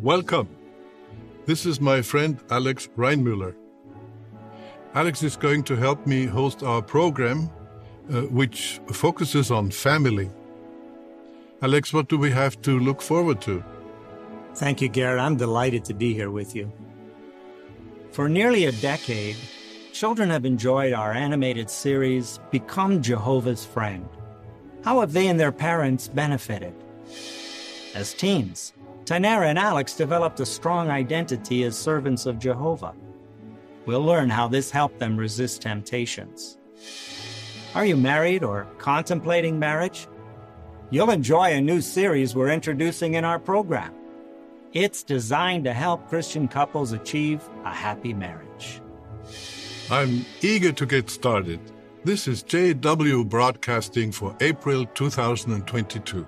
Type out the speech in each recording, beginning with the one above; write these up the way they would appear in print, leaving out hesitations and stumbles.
Welcome. This is my friend Alex Reinmüller. Alex is going to help me host our program, which focuses on family. Alex, what do we have to look forward to? Thank you, Garrett. I'm delighted to be here with you. For nearly a decade, children have enjoyed our animated series, Become Jehovah's Friend. How have they and their parents benefited? As teens, Tainara and Alex developed a strong identity as servants of Jehovah. We'll learn how this helped them resist temptations. Are you married or contemplating marriage? You'll enjoy a new series we're introducing in our program. It's designed to help Christian couples achieve a happy marriage. I'm eager to get started. This is JW Broadcasting for April 2022.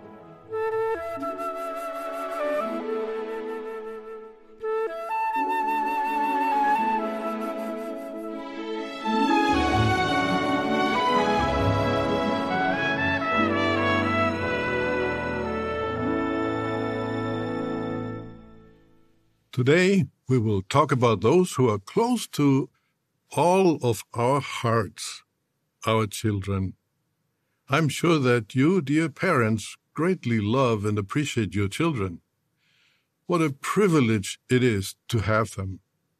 Today, we will talk about those who are close to all of our hearts, our children. I'm sure that you, dear parents, greatly love and appreciate your children. What a privilege it is to have them.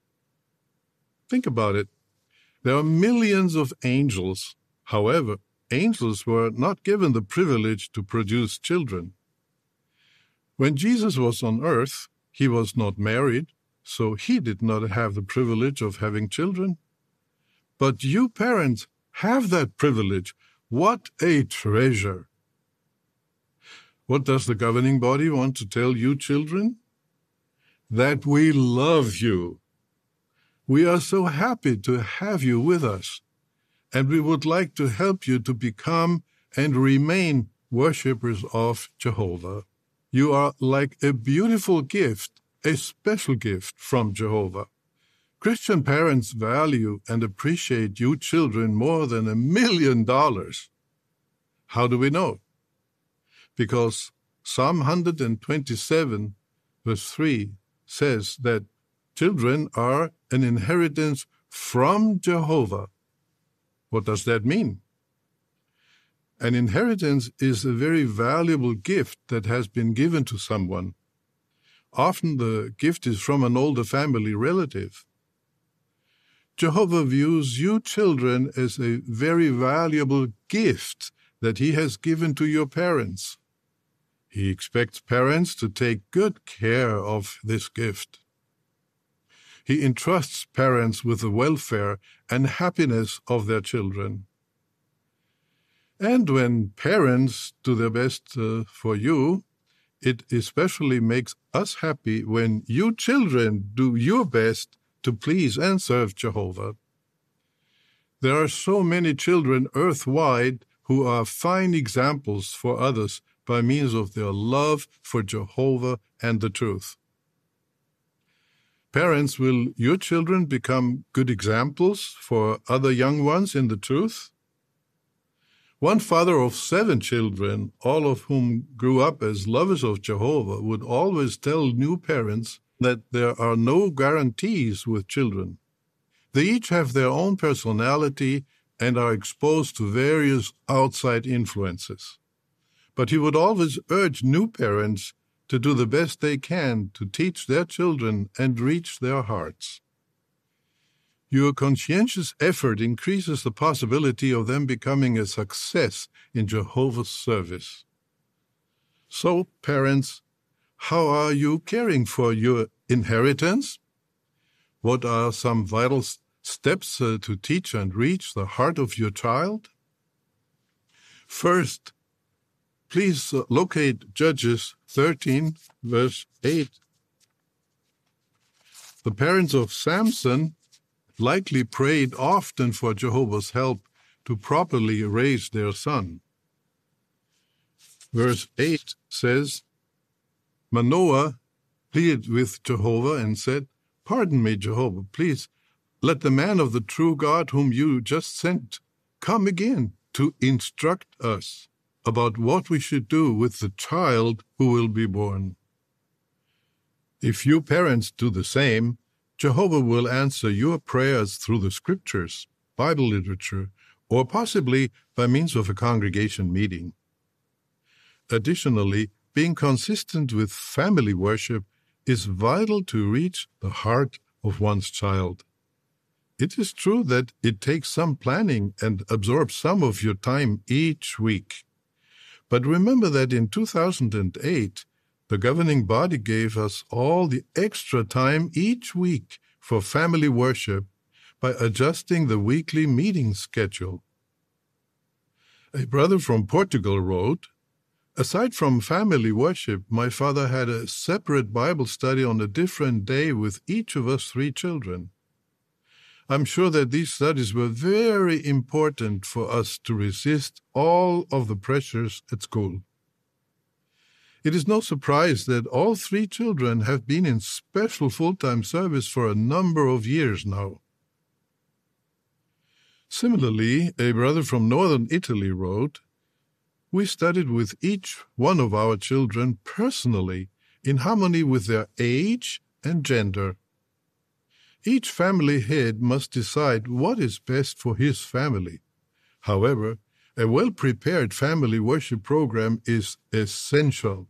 Think about it. There are millions of angels. However, angels were not given the privilege to produce children. When Jesus was on earth, he was not married, so he did not have the privilege of having children. But you parents have that privilege. What a treasure! What does the governing body want to tell you children? That we love you. We are so happy to have you with us, and we would like to help you to become and remain worshippers of Jehovah. You are like a beautiful gift, a special gift from Jehovah. Christian parents value and appreciate you children more than $1 million. How do we know? Because Psalm 127, verse 3, says that children are an inheritance from Jehovah. What does that mean? An inheritance is a very valuable gift that has been given to someone. Often the gift is from an older family relative. Jehovah views you children as a very valuable gift that he has given to your parents. He expects parents to take good care of this gift. He entrusts parents with the welfare and happiness of their children. And when parents do their best for you, it especially makes us happy when you children do your best to please and serve Jehovah. There are so many children earthwide who are fine examples for others by means of their love for Jehovah and the truth. Parents, will your children become good examples for other young ones in the truth? One father of 7 children, all of whom grew up as lovers of Jehovah, would always tell new parents that there are no guarantees with children. They each have their own personality and are exposed to various outside influences. But he would always urge new parents to do the best they can to teach their children and reach their hearts. Your conscientious effort increases the possibility of them becoming a success in Jehovah's service. So, parents, how are you caring for your inheritance? What are some vital steps to teach and reach the heart of your child? First, please locate Judges 13, verse 8. The parents of Samson likely prayed often for Jehovah's help to properly raise their son. Verse 8 says, Manoah pleaded with Jehovah and said, "Pardon me, Jehovah, please let the man of the true God whom you just sent come again to instruct us about what we should do with the child who will be born." If you parents do the same, Jehovah will answer your prayers through the scriptures, Bible literature, or possibly by means of a congregation meeting. Additionally, being consistent with family worship is vital to reach the heart of one's child. It is true that it takes some planning and absorbs some of your time each week. But remember that in 2008, the governing body gave us all the extra time each week for family worship by adjusting the weekly meeting schedule. A brother from Portugal wrote, "Aside from family worship, my father had a separate Bible study on a different day with each of us 3 children. I'm sure that these studies were very important for us to resist all of the pressures at school. It is no surprise that all 3 children have been in special full-time service for a number of years now." Similarly, a brother from northern Italy wrote, "We studied with each one of our children personally, in harmony with their age and gender. Each family head must decide what is best for his family. However, a well-prepared family worship program is essential."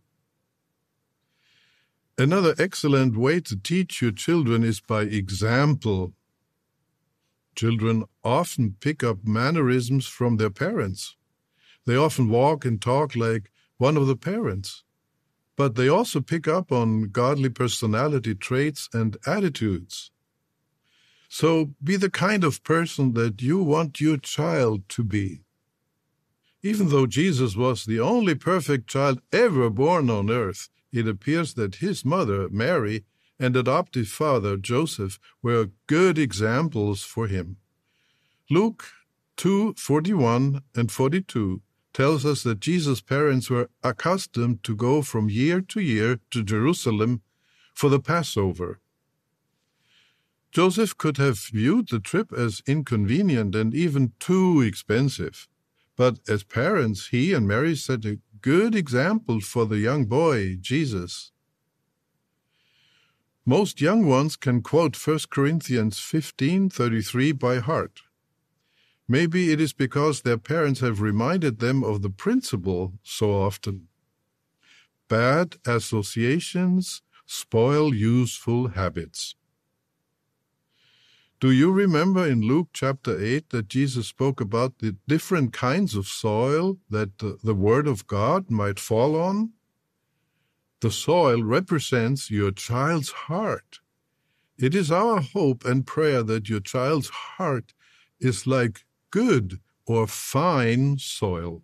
Another excellent way to teach your children is by example. Children often pick up mannerisms from their parents. They often walk and talk like one of the parents, but they also pick up on godly personality traits and attitudes. So be the kind of person that you want your child to be. Even though Jesus was the only perfect child ever born on earth, it appears that his mother, Mary, and adoptive father, Joseph, were good examples for him. Luke 2:41 and 42 tells us that Jesus' parents were accustomed to go from year to year to Jerusalem for the Passover. Joseph could have viewed the trip as inconvenient and even too expensive. But as parents, he and Mary set a good example for the young boy, Jesus. Most young ones can quote 1 Corinthians 15:33 by heart. Maybe it is because their parents have reminded them of the principle so often. Bad associations spoil useful habits. Do you remember in Luke chapter 8 that Jesus spoke about the different kinds of soil that the Word of God might fall on? The soil represents your child's heart. It is our hope and prayer that your child's heart is like good or fine soil.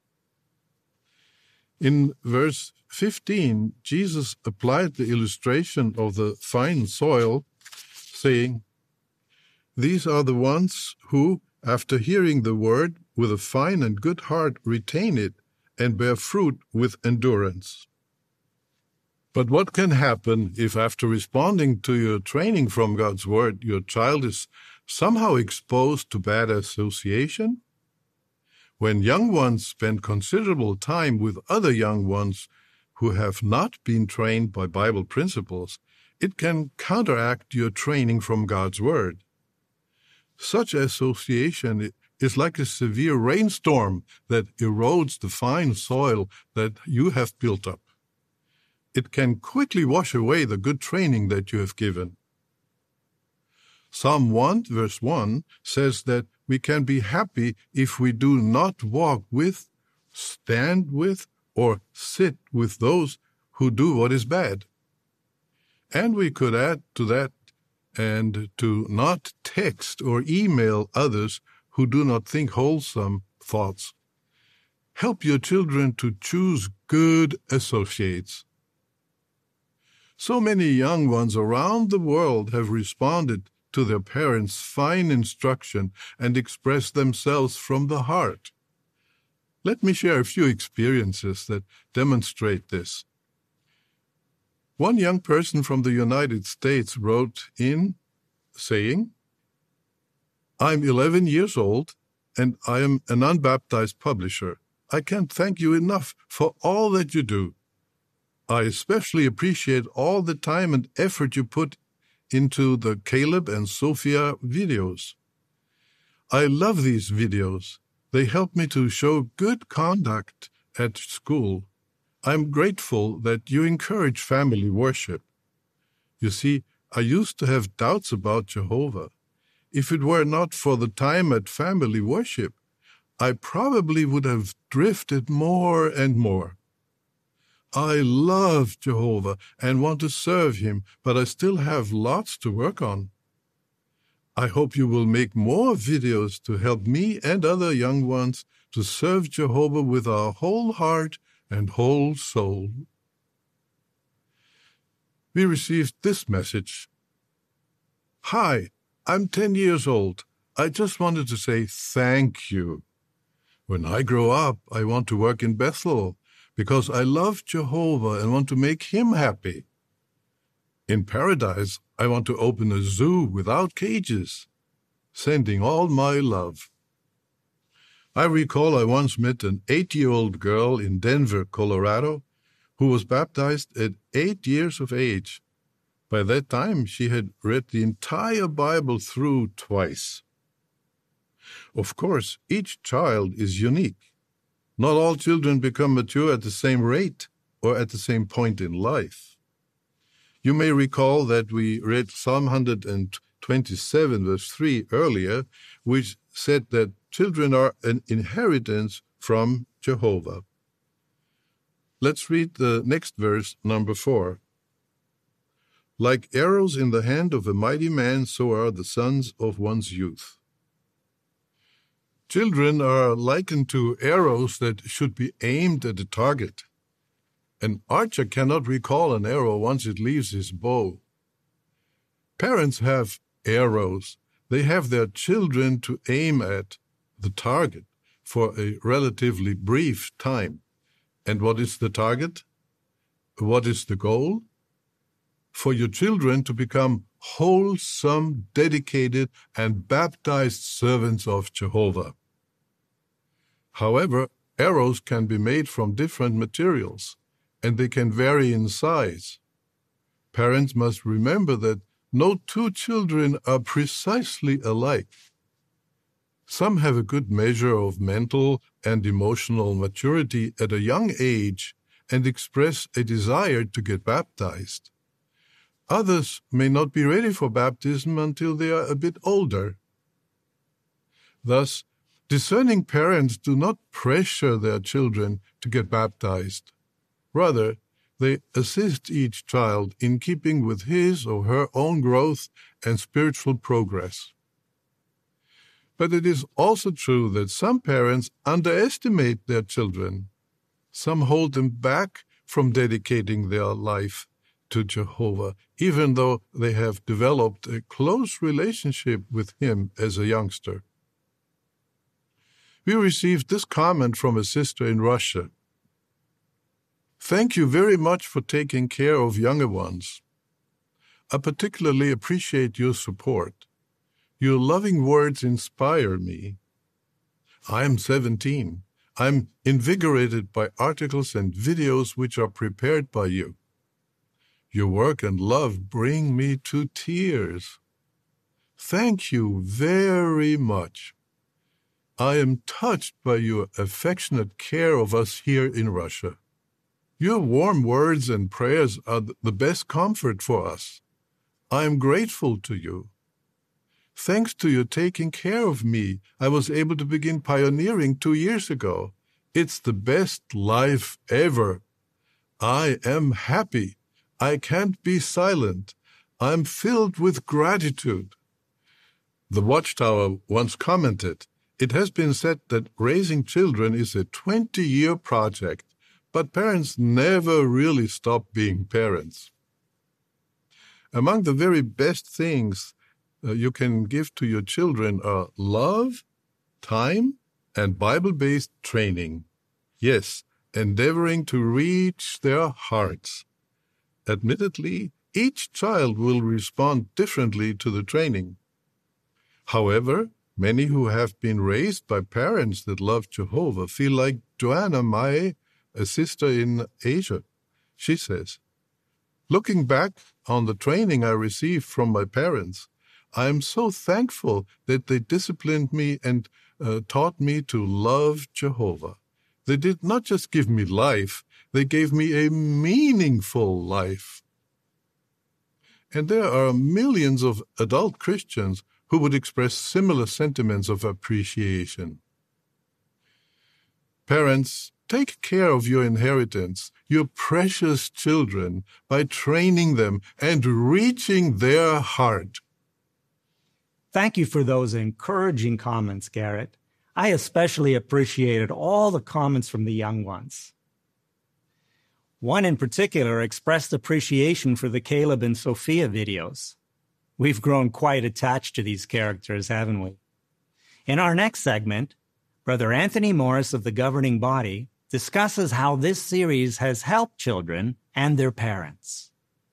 In verse 15, Jesus applied the illustration of the fine soil, saying, "These are the ones who, after hearing the word with a fine and good heart, retain it and bear fruit with endurance." But what can happen if after responding to your training from God's word, your child is somehow exposed to bad association? When young ones spend considerable time with other young ones who have not been trained by Bible principles, it can counteract your training from God's word. Such association is like a severe rainstorm that erodes the fine soil that you have built up. It can quickly wash away the good training that you have given. Psalm 1, verse 1 says that we can be happy if we do not walk with, stand with, or sit with those who do what is bad. And we could add to that, and to not text or email others who do not think wholesome thoughts. Help your children to choose good associates. So many young ones around the world have responded to their parents' fine instruction and expressed themselves from the heart. Let me share a few experiences that demonstrate this. One young person from the United States wrote in saying, "I'm 11 years old and I am an unbaptized publisher. I can't thank you enough for all that you do. I especially appreciate all the time and effort you put into the Caleb and Sophia videos. I love these videos. They help me to show good conduct at school. I'm grateful that you encourage family worship. You see, I used to have doubts about Jehovah. If it were not for the time at family worship, I probably would have drifted more and more. I love Jehovah and want to serve him, but I still have lots to work on. I hope you will make more videos to help me and other young ones to serve Jehovah with our whole heart and whole soul. We received this message. Hi, I'm 10 years old. I just wanted to say thank you. When I grow up, I want to work in Bethel because I love Jehovah and want to make him happy. In paradise, I want to open a zoo without cages, sending all my love. I recall I once met an 8-year-old girl in Denver, Colorado, who was baptized at 8 years of age. By that time, she had read the entire Bible through twice. Of course, each child is unique. Not all children become mature at the same rate or at the same point in life. You may recall that we read Psalm 127, verse 3 earlier, which said that children are an inheritance from Jehovah. Let's read the next verse, number 4. Like arrows in the hand of a mighty man, so are the sons of one's youth. Children are likened to arrows that should be aimed at a target. An archer cannot recall an arrow once it leaves his bow. Parents have arrows. They have their children to aim at the target for a relatively brief time. And what is the target? What is the goal? For your children to become wholesome, dedicated, and baptized servants of Jehovah. However, arrows can be made from different materials, and they can vary in size. Parents must remember that no two children are precisely alike. Some have a good measure of mental and emotional maturity at a young age and express a desire to get baptized. Others may not be ready for baptism until they are a bit older. Thus, discerning parents do not pressure their children to get baptized. Rather, they assist each child in keeping with his or her own growth and spiritual progress. But it is also true that some parents underestimate their children. Some hold them back from dedicating their life to Jehovah, even though they have developed a close relationship with him as a youngster. We received this comment from a sister in Russia. Thank you very much for taking care of younger ones. I particularly appreciate your support. Your loving words inspire me. I am 17. I'm invigorated by articles and videos which are prepared by you. Your work and love bring me to tears. Thank you very much. I am touched by your affectionate care of us here in Russia. Your warm words and prayers are the best comfort for us. I am grateful to you. Thanks to your taking care of me, I was able to begin pioneering 2 years ago. It's the best life ever. I am happy. I can't be silent. I'm filled with gratitude. The Watchtower once commented, it has been said that raising children is a 20-year project, but parents never really stop being parents. Among the very best things you can give to your children are love, time, and Bible-based training. Yes, endeavoring to reach their hearts. Admittedly, each child will respond differently to the training. However, many who have been raised by parents that love Jehovah feel like Joanna Mae, a sister in Asia. She says, "Looking back on the training I received from my parents, I am so thankful that they disciplined me and taught me to love Jehovah. They did not just give me life, they gave me a meaningful life." And there are millions of adult Christians who would express similar sentiments of appreciation. Parents, take care of your inheritance, your precious children, by training them and reaching their heart. Thank you for those encouraging comments, Garrett. I especially appreciated all the comments from the young ones. One in particular expressed appreciation for the Caleb and Sophia videos. We've grown quite attached to these characters, haven't we? In our next segment, Brother Anthony Morris of the governing body discusses how this series has helped children and their parents.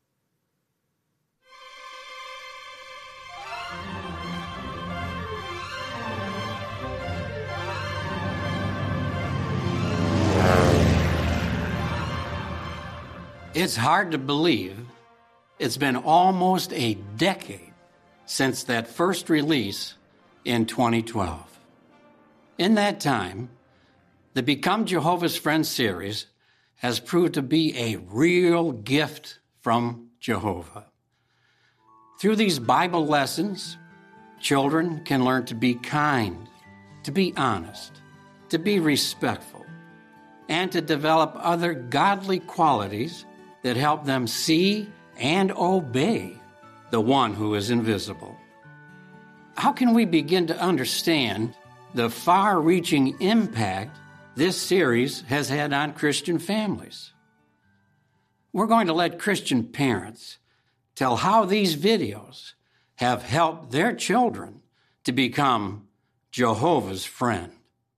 It's hard to believe it's been almost a decade since that first release in 2012. In that time, the Become Jehovah's Friends series has proved to be a real gift from Jehovah. Through these Bible lessons, children can learn to be kind, to be honest, to be respectful, and to develop other godly qualities that help them see and obey the one who is invisible. How can we begin to understand the far-reaching impact this series has had on Christian families? We're going to let Christian parents tell how these videos have helped their children to become Jehovah's friend.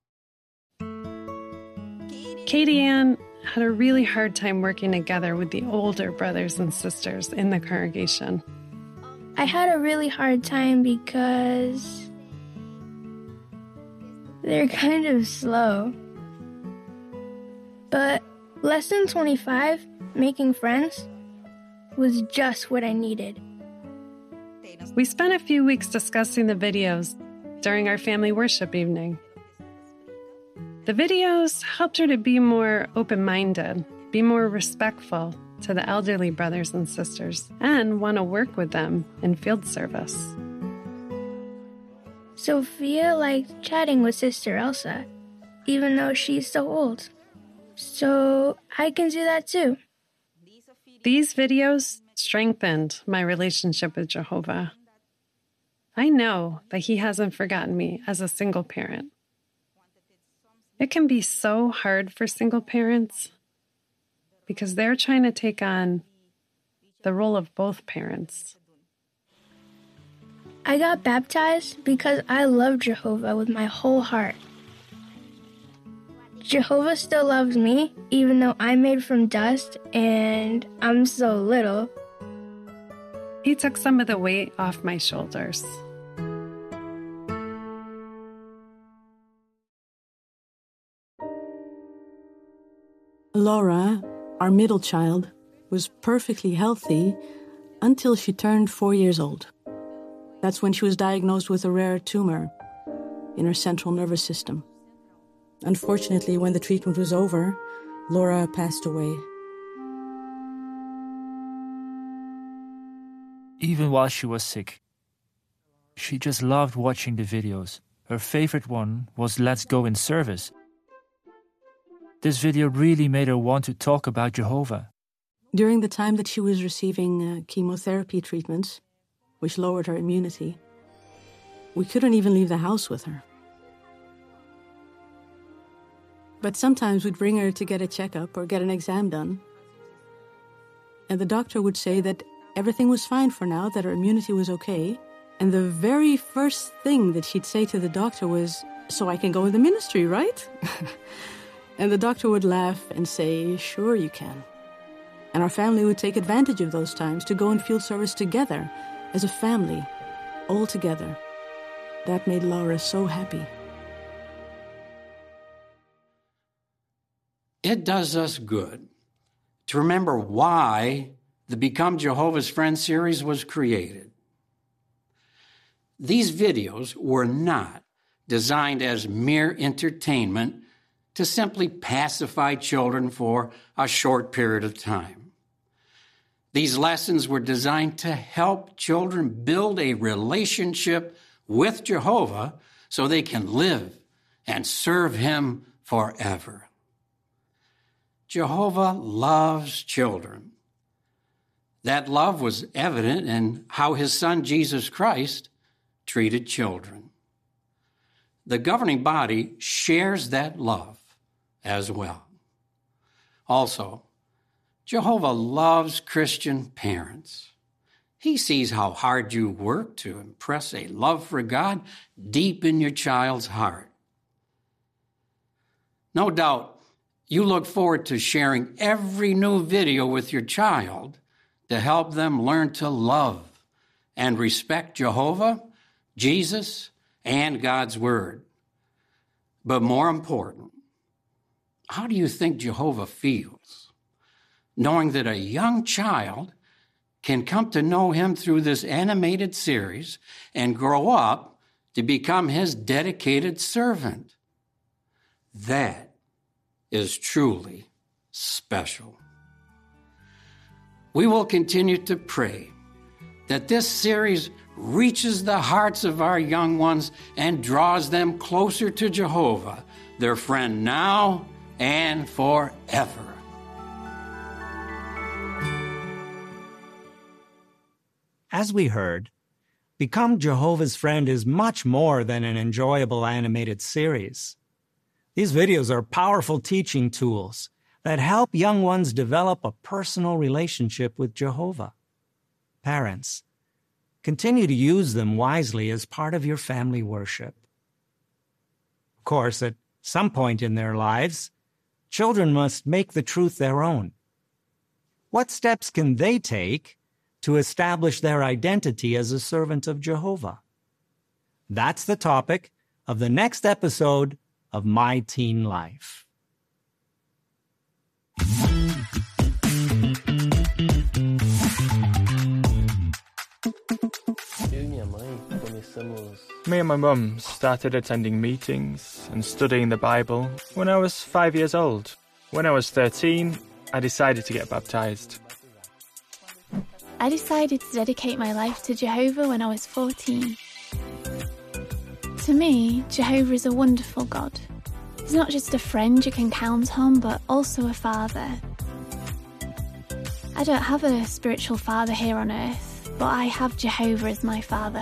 Katie Ann had a really hard time working together with the older brothers and sisters in the congregation. I had a really hard time because they're kind of slow. But lesson 25, making friends, was just what I needed. We spent a few weeks discussing the videos during our family worship evening. The videos helped her to be more open-minded, be more respectful to the elderly brothers and sisters, and want to work with them in field service. Sophia liked chatting with Sister Elsa, even though she's so old. So I can do that too. These videos strengthened my relationship with Jehovah. I know that He hasn't forgotten me as a single parent. It can be so hard for single parents because they're trying to take on the role of both parents. I got baptized because I love Jehovah with my whole heart. Jehovah still loves me, even though I'm made from dust and I'm so little. He took some of the weight off my shoulders. Laura, our middle child, was perfectly healthy until she turned 4 years old. That's when she was diagnosed with a rare tumor in her central nervous system. Unfortunately, when the treatment was over, Laura passed away. Even while she was sick, she just loved watching the videos. Her favorite one was Let's Go in Service. This video really made her want to talk about Jehovah. During the time that she was receiving chemotherapy treatments, which lowered her immunity, we couldn't even leave the house with her. But sometimes we'd bring her to get a checkup or get an exam done. And the doctor would say that everything was fine for now, that her immunity was okay. And the very first thing that she'd say to the doctor was, "So I can go in the ministry, right?" And the doctor would laugh and say, "Sure you can." And our family would take advantage of those times to go in field service together, as a family, all together. That made Laura so happy. It does us good to remember why the Become Jehovah's Friend series was created. These videos were not designed as mere entertainment to simply pacify children for a short period of time. These lessons were designed to help children build a relationship with Jehovah so they can live and serve Him forever. Jehovah loves children. That love was evident in how His Son, Jesus Christ, treated children. The governing body shares that love as well. Also, Jehovah loves Christian parents. He sees how hard you work to impress a love for God deep in your child's heart. No doubt, you look forward to sharing every new video with your child to help them learn to love and respect Jehovah, Jesus, and God's Word. But more important, how do you think Jehovah feels, knowing that a young child can come to know Him through this animated series and grow up to become His dedicated servant? That is truly special. We will continue to pray that this series reaches the hearts of our young ones and draws them closer to Jehovah, their friend now and forever. As we heard, Become Jehovah's Friend is much more than an enjoyable animated series. These videos are powerful teaching tools that help young ones develop a personal relationship with Jehovah. Parents, continue to use them wisely as part of your family worship. Of course, at some point in their lives, children must make the truth their own. What steps can they take to establish their identity as a servant of Jehovah? That's the topic of the next episode of My Teen Life. Me and my mum started attending meetings and studying the Bible when I was 5 years old. When I was 13, I decided to get baptized. I decided to dedicate my life to Jehovah when I was 14. To me, Jehovah is a wonderful God. He's not just a friend you can count on, but also a father. I don't have a spiritual father here on earth, but I have Jehovah as my father.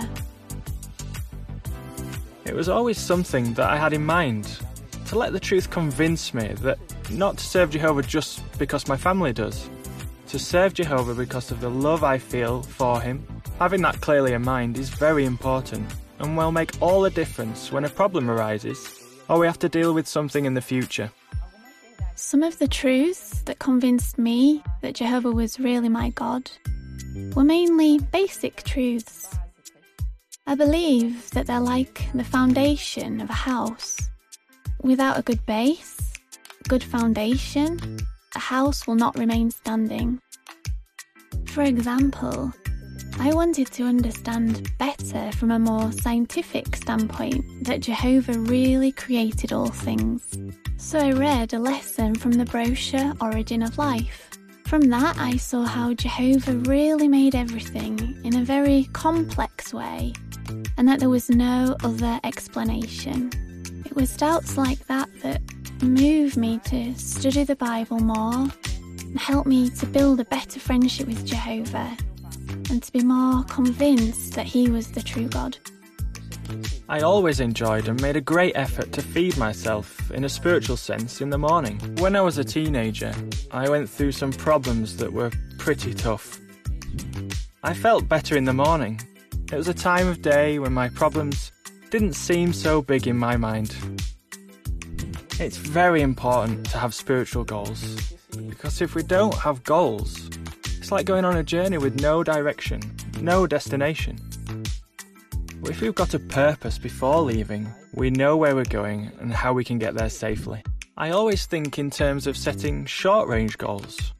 It was always something that I had in mind, to let the truth convince me that not to serve Jehovah just because my family does, to serve Jehovah because of the love I feel for Him. Having that clearly in mind is very important and will make all the difference when a problem arises or we have to deal with something in the future. Some of the truths that convinced me that Jehovah was really my God were mainly basic truths. I believe that they're like the foundation of a house. Without a good base, good foundation, a house will not remain standing. For example, I wanted to understand better from a more scientific standpoint that Jehovah really created all things. So I read a lesson from the brochure Origin of Life. From that I saw how Jehovah really made everything in a very complex way, and that there was no other explanation. It was doubts like that that moved me to study the Bible more and helped me to build a better friendship with Jehovah and to be more convinced that He was the true God. I always enjoyed and made a great effort to feed myself in a spiritual sense in the morning. When I was a teenager, I went through some problems that were pretty tough. I felt better in the morning. It was a time of day when my problems didn't seem so big in my mind. It's very important to have spiritual goals, because if we don't have goals, it's like going on a journey with no direction, no destination. But if we've got a purpose before leaving, we know where we're going and how we can get there safely. I always think in terms of setting short-range goals,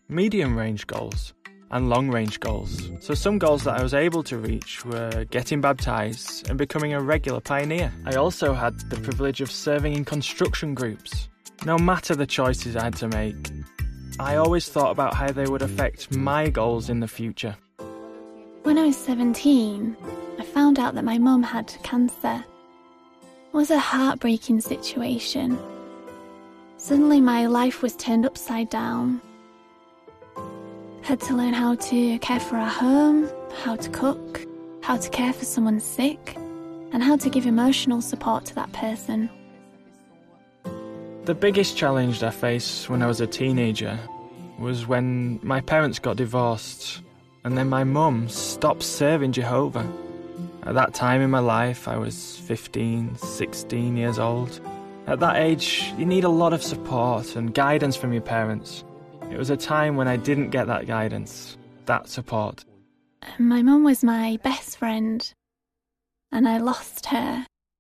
medium-range goals, and long-range goals. So some goals that I was able to reach were getting baptised and becoming a regular pioneer. I also had the privilege of serving in construction groups. No matter the choices I had to make, I always thought about how they would affect my goals in the future. When I was 17, I found out that my mum had cancer. It was a heartbreaking situation. Suddenly my life was turned upside down. Had to learn how to care for our home, how to cook, how to care for someone sick, and how to give emotional support to that person. The biggest challenge I faced when I was a teenager was when my parents got divorced and then my mum stopped serving Jehovah. At that time in my life, I was 15, 16 years old. At that age, you need a lot of support and guidance from your parents. It was a time when I didn't get that guidance, that support. My mum was my best friend, and I lost her.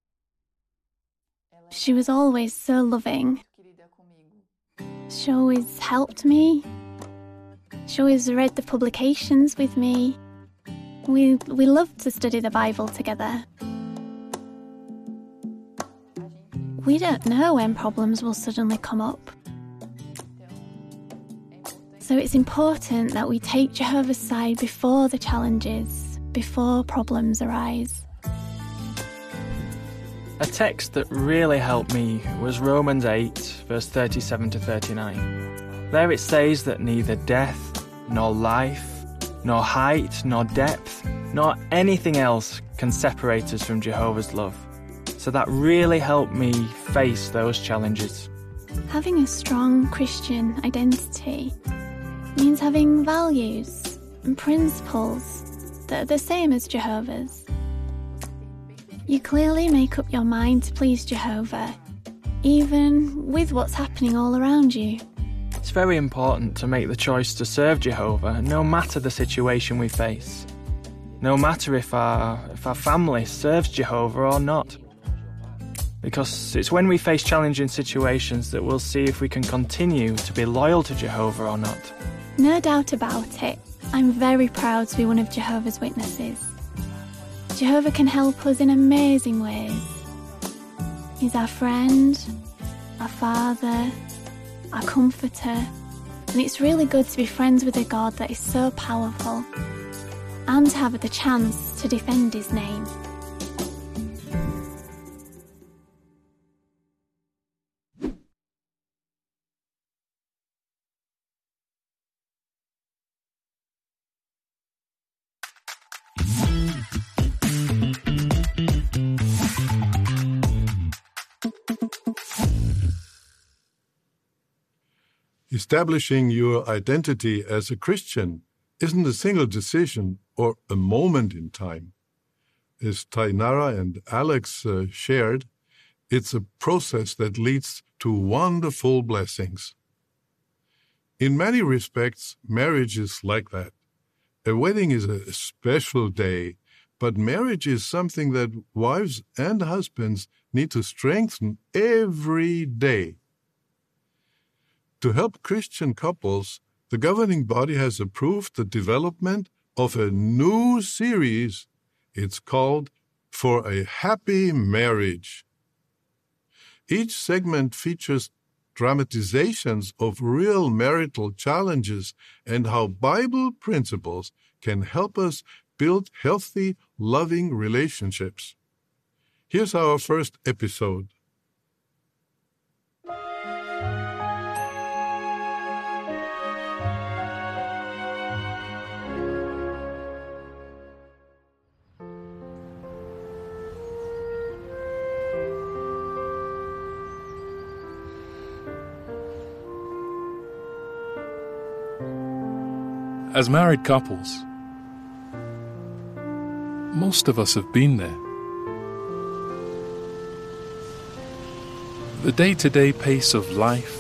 She was always so loving. She always helped me. She always read the publications with me. We loved to study the Bible together. We don't know when problems will suddenly come up. So it's important that we take Jehovah's side before the challenges, before problems arise. A text that really helped me was Romans 8, verse 37 to 39. There it says that neither death, nor life, nor height, nor depth, nor anything else can separate us from Jehovah's love. So that really helped me face those challenges. Having a strong Christian identity means having values and principles that are the same as Jehovah's. You clearly make up your mind to please Jehovah, even with what's happening all around you. It's very important to make the choice to serve Jehovah no matter the situation we face. No matter if our family serves Jehovah or not. Because it's when we face challenging situations that we'll see if we can continue to be loyal to Jehovah or not. No doubt about it, I'm very proud to be one of Jehovah's Witnesses. Jehovah can help us in amazing ways. He's our friend, our father, our comforter, and it's really good to be friends with a God that is so powerful and to have the chance to defend his name. Establishing your identity as a Christian isn't a single decision or a moment in time. As Tainara and Alex shared, it's a process that leads to wonderful blessings. In many respects, marriage is like that. A wedding is a special day, but marriage is something that wives and husbands need to strengthen every day. To help Christian couples, the governing body has approved the development of a new series. It's called For a Happy Marriage. Each segment features dramatizations of real marital challenges and how Bible principles can help us build healthy, loving relationships. Here's our first episode. As married couples, most of us have been there. The day-to-day pace of life,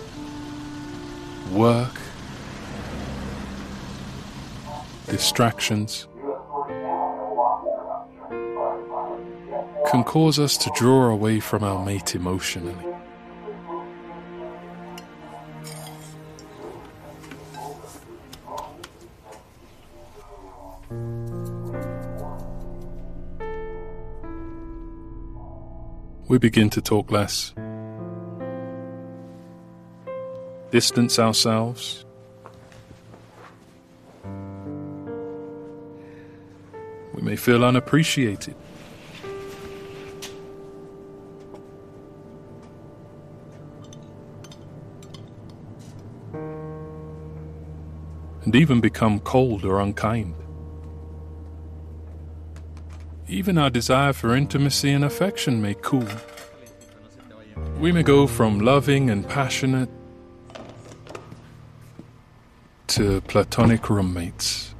work, distractions can cause us to draw away from our mate emotionally. we begin to talk less, distance ourselves, we may feel unappreciated. And even become cold or unkind. Even our desire for intimacy and affection may cool. We may go from loving and passionate to platonic roommates.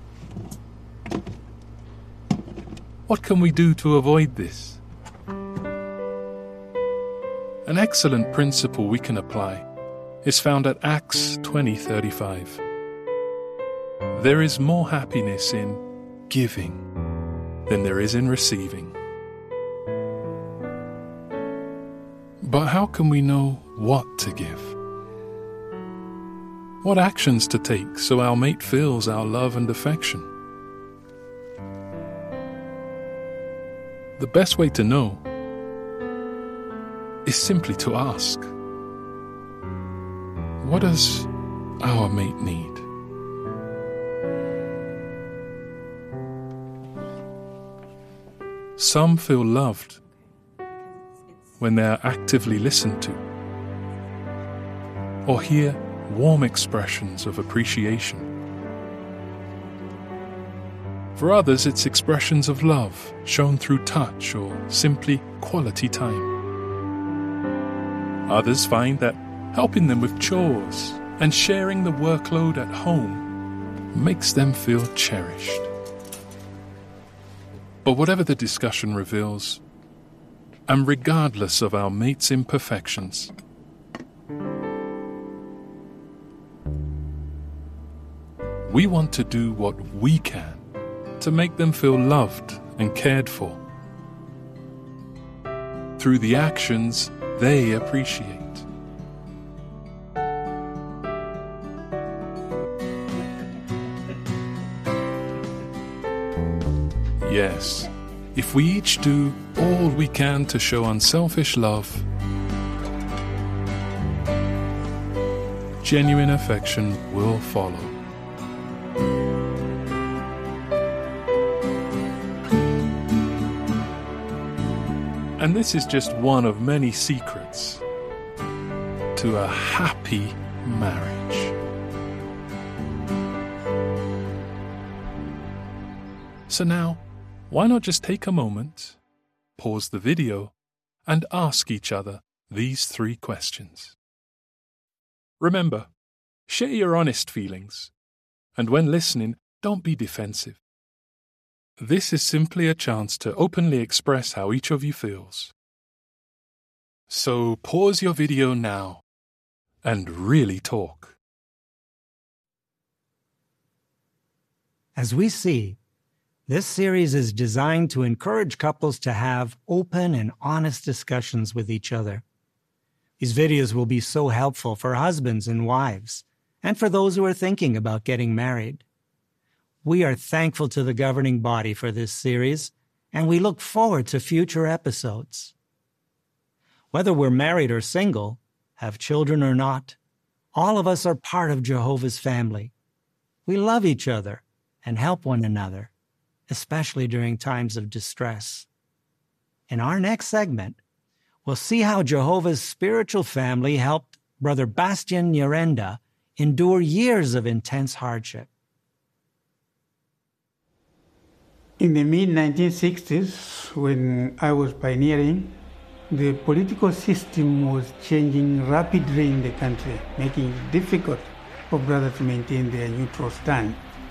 What can we do to avoid this? An excellent principle we can apply is found at Acts 20:35. There is more happiness in giving than there is in receiving. But how can we know what to give? What actions to take so our mate feels our love and affection? The best way to know is simply to ask, what does our mate need? Some feel loved when they are actively listened to, or hear warm expressions of appreciation. For others, it's expressions of love shown through touch or simply quality time. Others find that helping them with chores and sharing the workload at home makes them feel cherished. But whatever the discussion reveals, and regardless of our mate's imperfections, we want to do what we can to make them feel loved and cared for through the actions they appreciate. Yes, if we each do all we can to show unselfish love, genuine affection will follow. And this is just one of many secrets to a happy marriage. So now, why not just take a moment, pause the video, and ask each other these 3 questions. Remember, share your honest feelings, and when listening, don't be defensive. This is simply a chance to openly express how each of you feels. So pause your video now and really talk. As we see, this series is designed to encourage couples to have open and honest discussions with each other. These videos will be so helpful for husbands and wives, and for those who are thinking about getting married. We are thankful to the governing body for this series, and we look forward to future episodes. Whether we're married or single, have children or not, all of us are part of Jehovah's family. We love each other and help one another, especially during times of distress. In our next segment, we'll see how Jehovah's spiritual family helped Brother Bastian Nyirenda endure years of intense hardship. In the mid-1960s, when I was pioneering, the political system was changing rapidly in the country, making it difficult for brothers to maintain their neutral stand.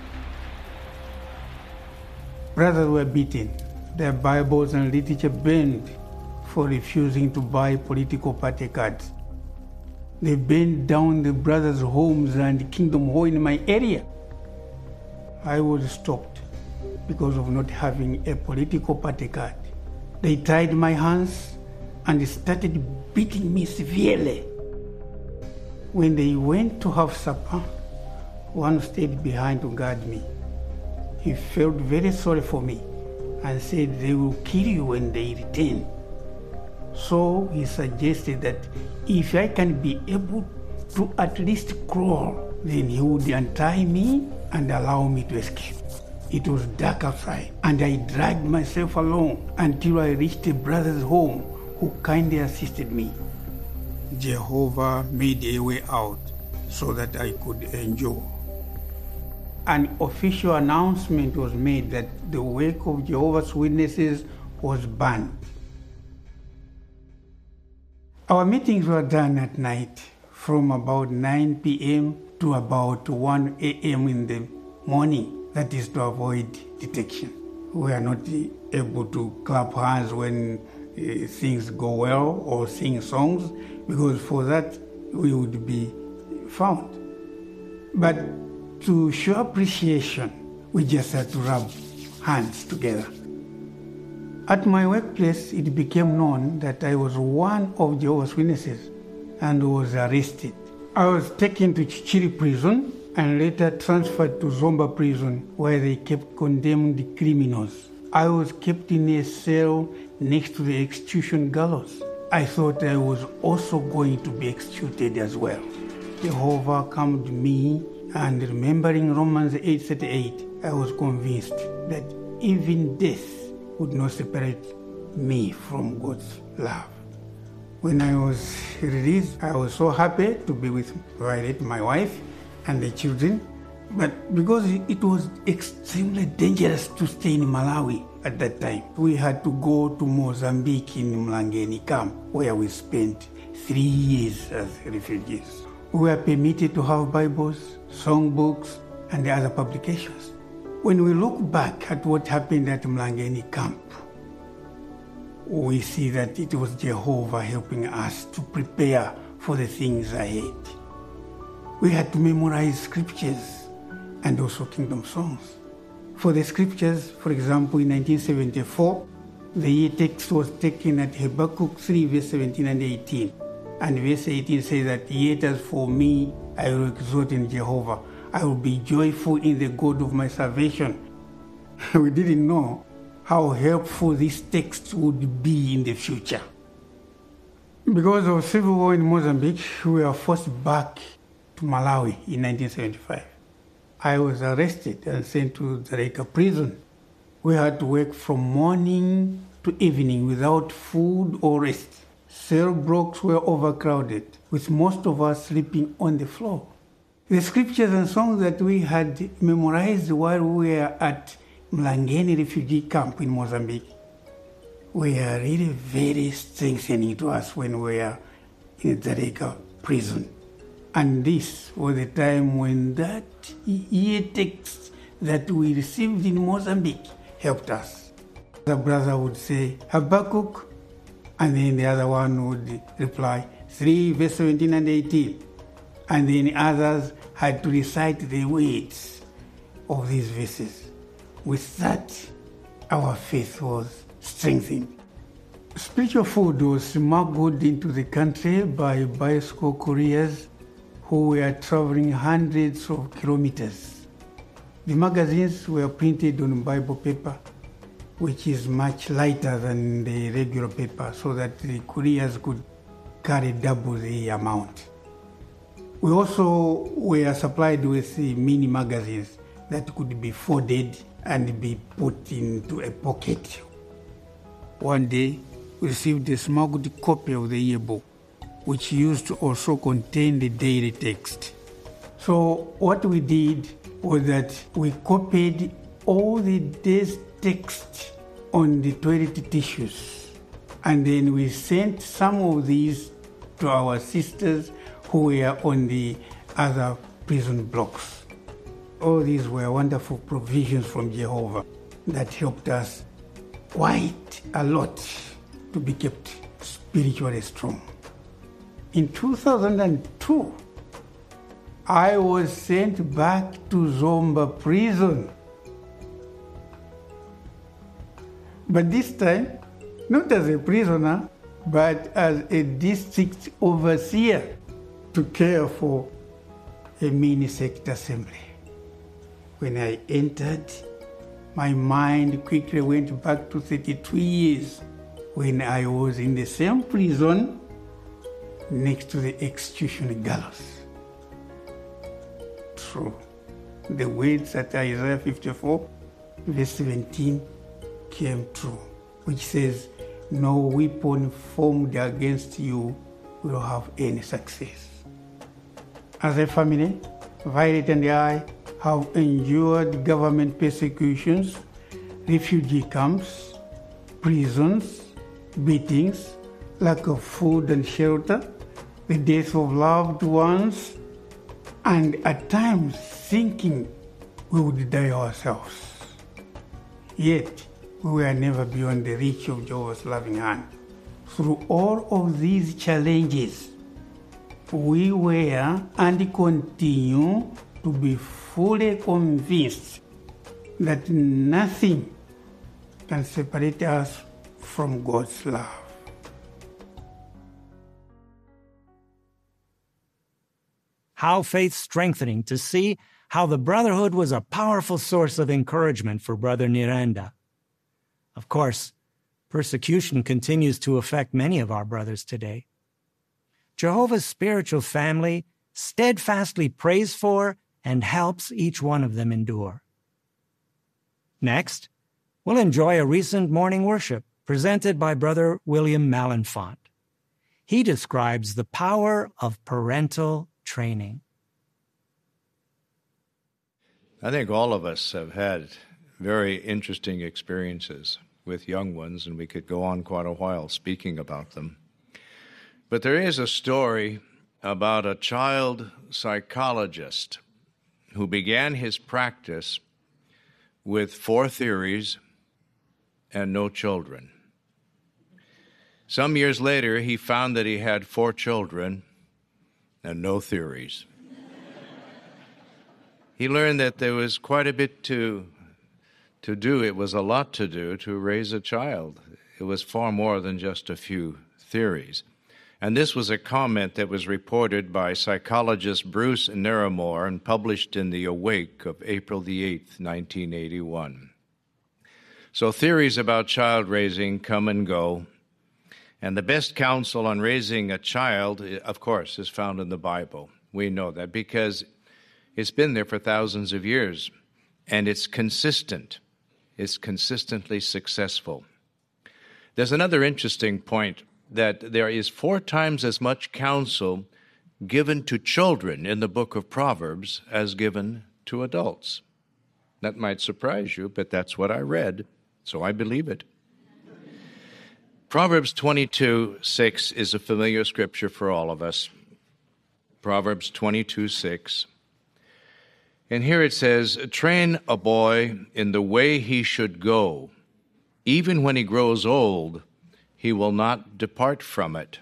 Brothers were beaten, their Bibles and literature burned for refusing to buy political party cards. They burned down the brothers' homes and Kingdom Hall in my area. I was stopped because of not having a political party card. They tied my hands and started beating me severely. When they went to have supper, one stayed behind to guard me. He felt very sorry for me and said they will kill you when they return. So he suggested that if I can be able to at least crawl, then he would untie me and allow me to escape. It was dark outside, and I dragged myself along until I reached a brother's home who kindly assisted me. Jehovah made a way out so that I could endure. An official announcement was made that the work of Jehovah's Witnesses was banned. Our meetings were done at night from about 9 p.m. to about 1 a.m. in the morning. That is to avoid detection. We are not able to clap hands when things go well or sing songs, because for that we would be found. But to show appreciation, we just had to rub hands together. At my workplace, it became known that I was one of Jehovah's Witnesses and was arrested. I was taken to Chichiri prison and later transferred to Zomba prison, where they kept condemned criminals. I was kept in a cell next to the execution gallows. I thought I was also going to be executed as well. Jehovah calmed me, and remembering Romans 8:38, I was convinced that even death would not separate me from God's love. When I was released, I was so happy to be with Violet, my wife, and the children. But because it was extremely dangerous to stay in Malawi at that time, we had to go to Mozambique in Mlangeni camp, where we spent 3 years as refugees. We were permitted to have Bibles, songbooks, and other publications. When we look back at what happened at Mlangeni camp, we see that it was Jehovah helping us to prepare for the things ahead. We had to memorize scriptures and also kingdom songs. For the scriptures, for example, in 1974, the year text was taken at Habakkuk 3, verse 17 and 18. And verse 18 says that, "Yet as for me, I will exult in Jehovah. I will be joyful in the God of my salvation." We didn't know how helpful this text would be in the future. Because of civil war in Mozambique, we were forced back to Malawi in 1975. I was arrested and sent to Dzaleka prison. We had to work from morning to evening without food or rest. Cell blocks were overcrowded, with most of us sleeping on the floor. The scriptures and songs that we had memorized while we were at Mlangeni refugee camp in Mozambique were really very strengthening to us when we were in Dzaleka prison. And this was the time when that year text that we received in Mozambique helped us. The brother would say Habakkuk, and then the other one would reply 3 verse 17 and 18. And then others had to recite the words of these verses. With that, our faith was strengthened. Spiritual food was smuggled into the country by bicycle couriers who were traveling hundreds of kilometers. The magazines were printed on Bible paper, which is much lighter than the regular paper, so that the couriers could carry double the amount. We also were supplied with mini magazines that could be folded and be put into a pocket. One day, we received a smuggled copy of the yearbook, which used to also contain the daily text. So what we did was that we copied all the day's text on the toilet tissues, and then we sent some of these to our sisters who were on the other prison blocks. All these were wonderful provisions from Jehovah that helped us quite a lot to be kept spiritually strong. In 2002, I was sent back to Zomba prison. But this time, not as a prisoner, but as a district overseer to care for a mini-sect assembly. When I entered, my mind quickly went back to 32 years when I was in the same prison next to the execution gallows. True. The words at Isaiah 54, verse 17 came true, which says, no weapon formed against you will have any success. As a family, Violet and I have endured government persecutions, refugee camps, prisons, beatings, lack of food and shelter, the death of loved ones, and at times thinking we would die ourselves. Yet, we were never beyond the reach of Jehovah's loving hand. Through all of these challenges, we were and continue to be fully convinced that nothing can separate us from God's love. How faith-strengthening to see how the Brotherhood was a powerful source of encouragement for Brother Nirenda. Of course, persecution continues to affect many of our brothers today. Jehovah's spiritual family steadfastly prays for and helps each one of them endure. Next, we'll enjoy a recent morning worship presented by Brother William Malenfant. He describes the power of parental training. I think all of us have had very interesting experiences with young ones, and we could go on quite a while speaking about them. But there is a story about a child psychologist who began his practice with 4 theories and no children. Some years later, he found that he had 4 children and no theories. He learned that there was quite a bit to do. It was a lot to do to raise a child. It was far more than just a few theories. And this was a comment that was reported by psychologist Bruce Naramore and published in The Awake of April the 8th, 1981. So theories about child raising come and go. And the best counsel on raising a child, of course, is found in the Bible. We know that because it's been there for thousands of years, and it's consistent. It's consistently successful. There's another interesting point, that there is 4 times as much counsel given to children in the book of Proverbs as given to adults. That might surprise you, but that's what I read, so I believe it. Proverbs 22:6 is a familiar scripture for all of us. Proverbs 22:6. And here it says, train a boy in the way he should go. Even when he grows old, he will not depart from it.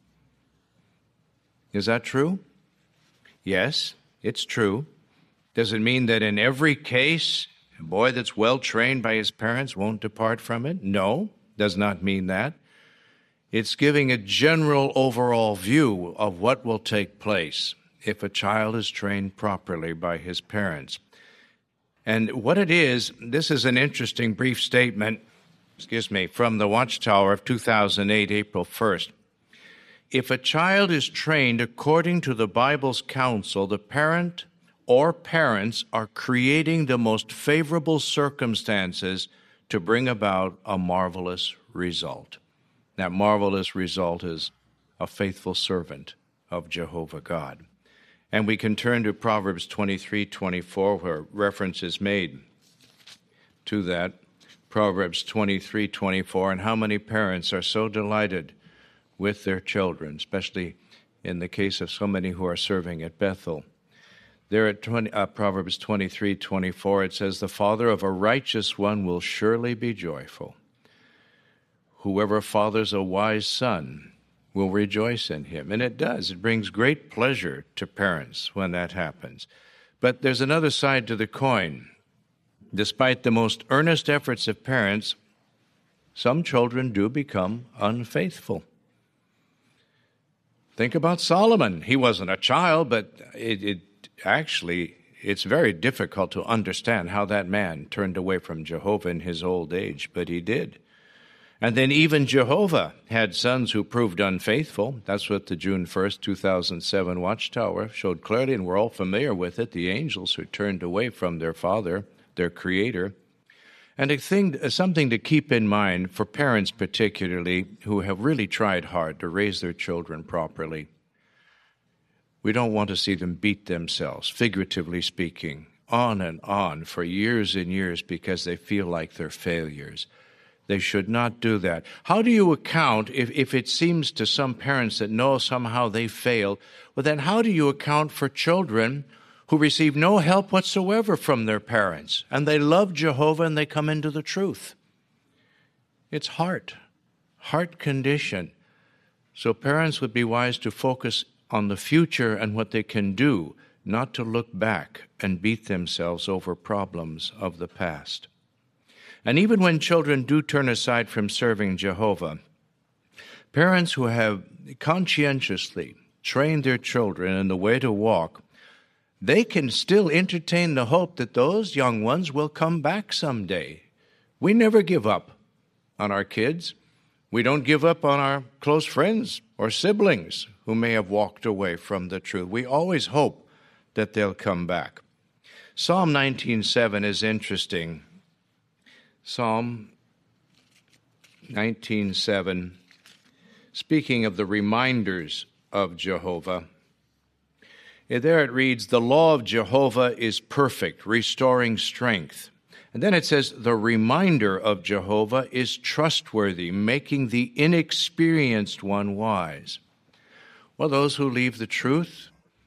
Is that true? Yes, it's true. Does it mean that in every case, a boy that's well trained by his parents won't depart from it? No, does not mean that. It's giving a general overall view of what will take place if a child is trained properly by his parents. And what it is, this is an interesting brief statement, from the Watchtower of 2008, April 1st. If a child is trained according to the Bible's counsel, the parent or parents are creating the most favorable circumstances to bring about a marvelous result. That marvelous result is a faithful servant of Jehovah God. And we can turn to Proverbs 23:24, where reference is made to that. Proverbs 23:24, and how many parents are so delighted with their children, especially in the case of so many who are serving at Bethel. There at Proverbs 23:24, it says, the father of a righteous one will surely be joyful. Whoever fathers a wise son will rejoice in him. And it does. It brings great pleasure to parents when that happens. But there's another side to the coin. Despite the most earnest efforts of parents, some children do become unfaithful. Think about Solomon. He wasn't a child, but it's very difficult to understand how that man turned away from Jehovah in his old age, but he did. And then even Jehovah had sons who proved unfaithful. That's what the June 1st, 2007 Watchtower showed clearly, and we're all familiar with it, the angels who turned away from their Father, their Creator. And something to keep in mind for parents particularly who have really tried hard to raise their children properly. We don't want to see them beat themselves, figuratively speaking, on and on for years and years because they feel like they're failures. They should not do that. How do you account if it seems to some parents that no, somehow they failed? Well, then how do you account for children who receive no help whatsoever from their parents, and they love Jehovah and they come into the truth? It's heart condition. So parents would be wise to focus on the future and what they can do, not to look back and beat themselves over problems of the past. And even when children do turn aside from serving Jehovah, parents who have conscientiously trained their children in the way to walk, they can still entertain the hope that those young ones will come back someday. We never give up on our kids. We don't give up on our close friends or siblings who may have walked away from the truth. We always hope that they'll come back. Psalm 19:7 is interesting. Psalm 19:7, speaking of the reminders of Jehovah. There it reads, "The law of Jehovah is perfect, restoring strength." And then it says, "The reminder of Jehovah is trustworthy, making the inexperienced one wise." Well, those who leave the truth,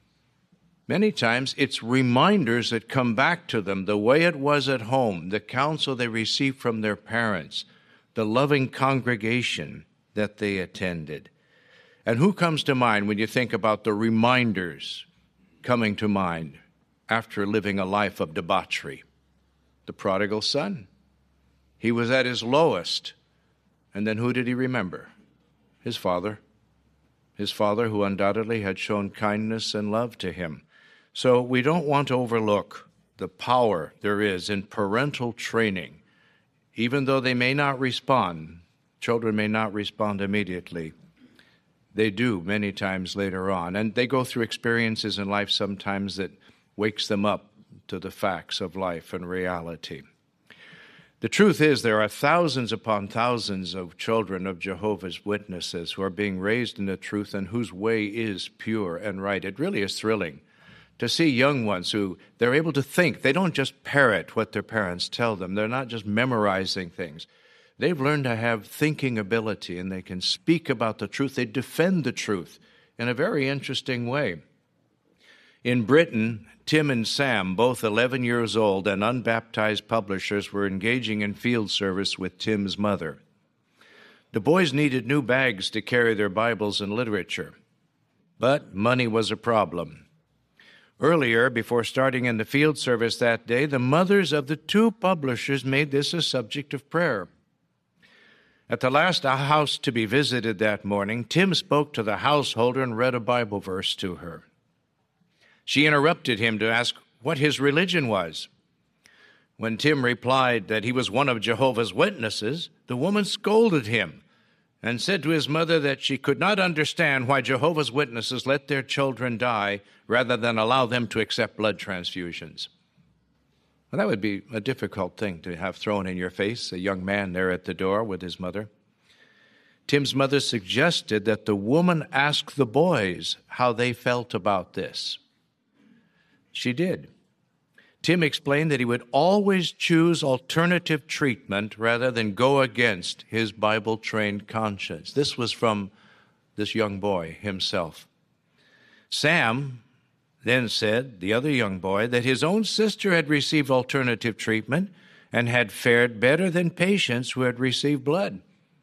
many times it's reminders that come back to them, the way it was at home, the counsel they received from their parents, the loving congregation that they attended. And who comes to mind when you think about the reminders coming to mind after living a life of debauchery? The prodigal son. He was at his lowest. And then who did he remember? His father. His father who undoubtedly had shown kindness and love to him. So we don't want to overlook the power there is in parental training. Even though they may not respond, children may not respond immediately. They do many times later on. And they go through experiences in life sometimes that wakes them up to the facts of life and reality. The truth is there are thousands upon thousands of children of Jehovah's Witnesses who are being raised in the truth and whose way is pure and right. It really is thrilling to see young ones who they're able to think. They don't just parrot what their parents tell them. They're not just memorizing things. They've learned to have thinking ability, and they can speak about the truth. They defend the truth in a very interesting way. In Britain, Tim and Sam, both 11 years old and unbaptized publishers, were engaging in field service with Tim's mother. The boys needed new bags to carry their Bibles and literature, but money was a problem. Earlier, before starting in the field service that day, the mothers of the two publishers made this a subject of prayer. At the last house to be visited that morning, Tim spoke to the householder and read a Bible verse to her. She interrupted him to ask what his religion was. When Tim replied that he was one of Jehovah's Witnesses, the woman scolded him and said to his mother that she could not understand why Jehovah's Witnesses let their children die rather than allow them to accept blood transfusions. Well, that would be a difficult thing to have thrown in your face, a young man there at the door with his mother. Tim's mother suggested that the woman ask the boys how they felt about this. She did. Tim explained that he would always choose alternative treatment rather than go against his Bible-trained conscience. This was from this young boy himself. Sam then said, the other young boy, that his own sister had received alternative treatment and had fared better than patients who had received blood.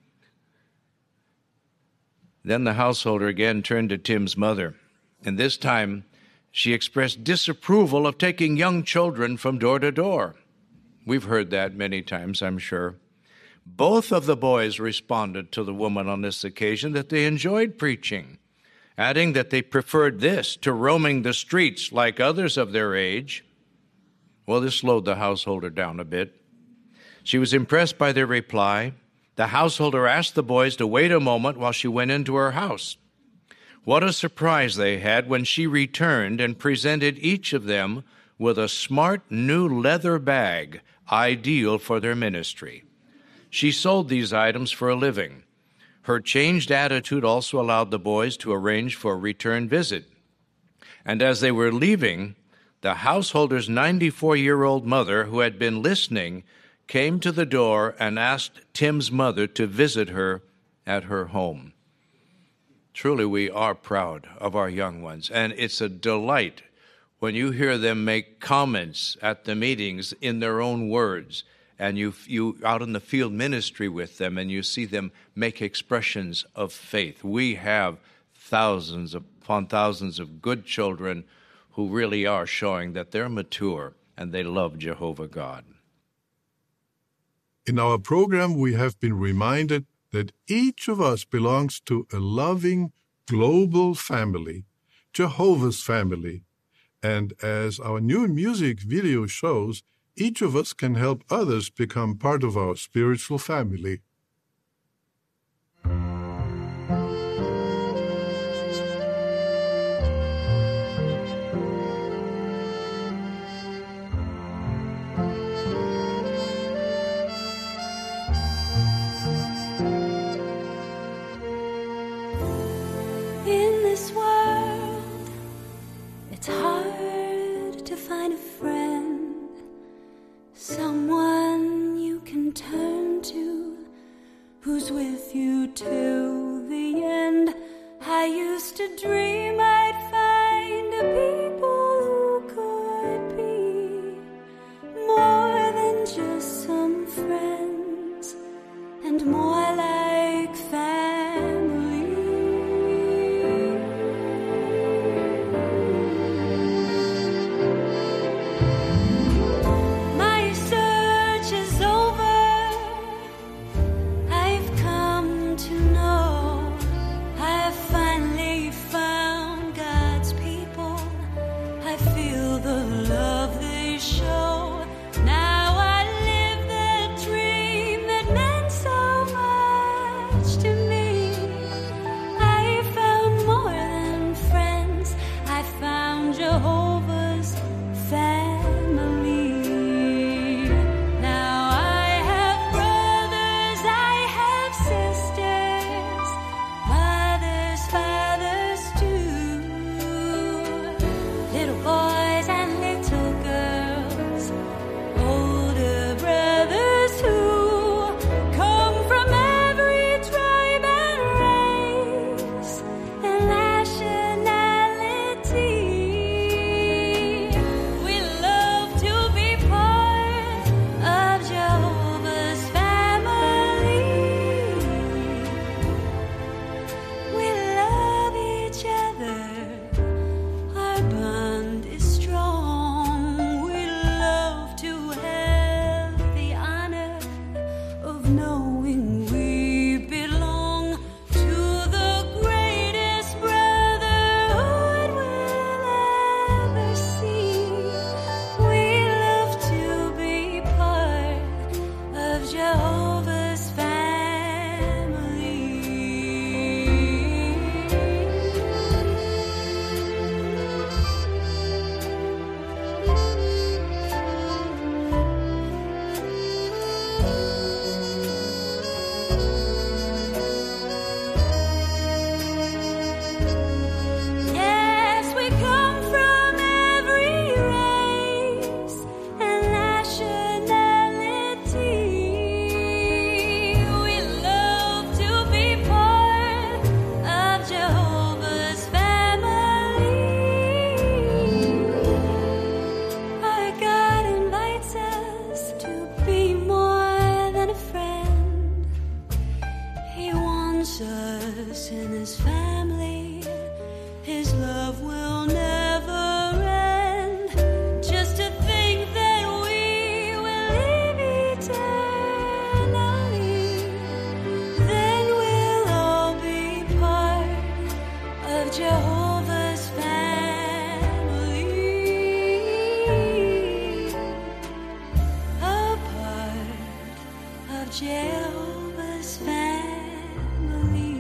Then the householder again turned to Tim's mother, and this time she expressed disapproval of taking young children from door to door. We've heard that many times, I'm sure. Both of the boys responded to the woman on this occasion that they enjoyed preaching, adding that they preferred this to roaming the streets like others of their age. Well, this slowed the householder down a bit. She was impressed by their reply, The householder asked the boys to wait a moment while she went into her house. What a surprise they had when she returned and presented each of them with a smart new leather bag, ideal for their ministry. She sold these items for a living. Her changed attitude also allowed the boys to arrange for a return visit. And as they were leaving, the householder's 94-year-old mother, who had been listening, came to the door and asked Tim's mother to visit her at her home. Truly, we are proud of our young ones, and it's a delight when you hear them make comments at the meetings in their own words, and you out in the field ministry with them, and you see them make expressions of faith. We have thousands upon thousands of good children who really are showing that they're mature and they love Jehovah God. In our program, we have been reminded that each of us belongs to a loving global family, Jehovah's family. And as our new music video shows, each of us can help others become part of our spiritual family. It's hard to find a friend, someone you can turn to, who's with you till the end. I used to dream I'd find a people who could be more than just some friends, and more like family. Jehovah's this family.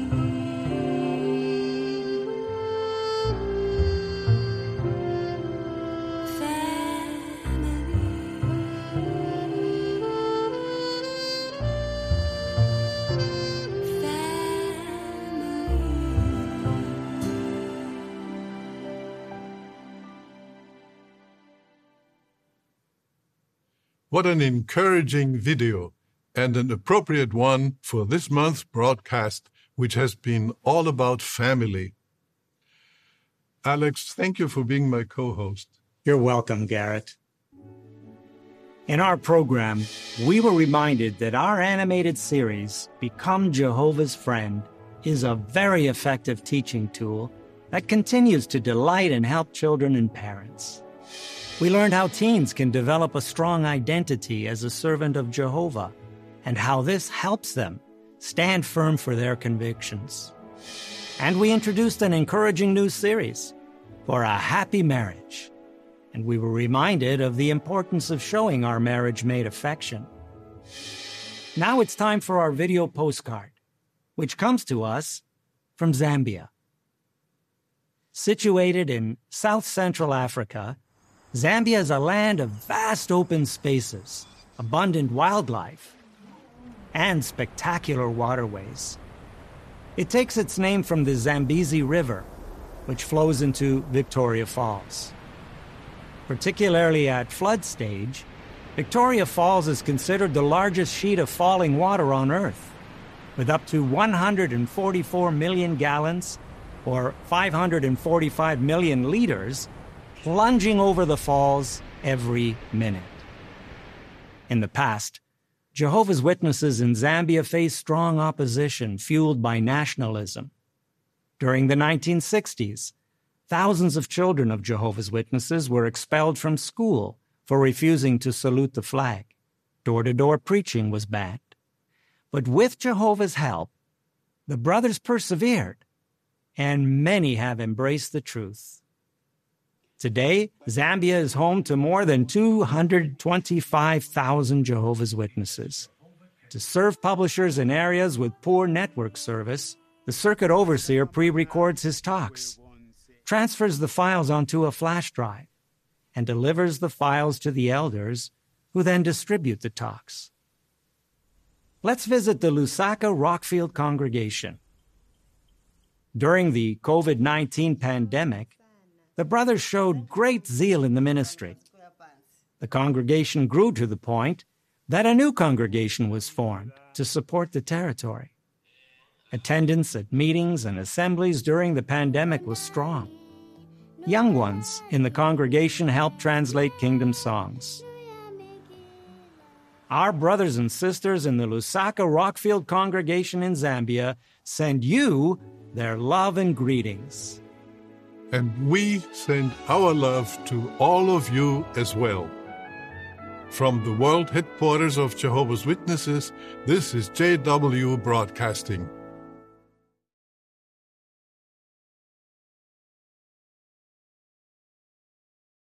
What an encouraging video, and an appropriate one for this month's broadcast, which has been all about family. Alex, thank you for being my co-host. You're welcome, Garrett. In our program, we were reminded that our animated series, Become Jehovah's Friend, is a very effective teaching tool that continues to delight and help children and parents. We learned how teens can develop a strong identity as a servant of Jehovah, and how this helps them stand firm for their convictions. And we introduced an encouraging new series, For a Happy Marriage. And we were reminded of the importance of showing our marriage-made affection. Now it's time for our video postcard, which comes to us from Zambia. Situated in South-Central Africa, Zambia is a land of vast open spaces, abundant wildlife, and spectacular waterways. It takes its name from the Zambezi River, which flows into Victoria Falls. Particularly at flood stage, Victoria Falls is considered the largest sheet of falling water on Earth, with up to 144 million gallons, or 545 million liters, plunging over the falls every minute. In the past, Jehovah's Witnesses in Zambia faced strong opposition fueled by nationalism. During the 1960s, thousands of children of Jehovah's Witnesses were expelled from school for refusing to salute the flag. Door-to-door preaching was banned. But with Jehovah's help, the brothers persevered, and many have embraced the truth. Today, Zambia is home to more than 225,000 Jehovah's Witnesses. To serve publishers in areas with poor network service, the circuit overseer pre-records his talks, transfers the files onto a flash drive, and delivers the files to the elders, who then distribute the talks. Let's visit the Lusaka Rockfield congregation. During the COVID-19 pandemic, the brothers showed great zeal in the ministry. The congregation grew to the point that a new congregation was formed to support the territory. Attendance at meetings and assemblies during the pandemic was strong. Young ones in the congregation helped translate kingdom songs. Our brothers and sisters in the Lusaka Rockfield congregation in Zambia send you their love and greetings. And we send our love to all of you as well. From the world headquarters of Jehovah's Witnesses, this is JW Broadcasting.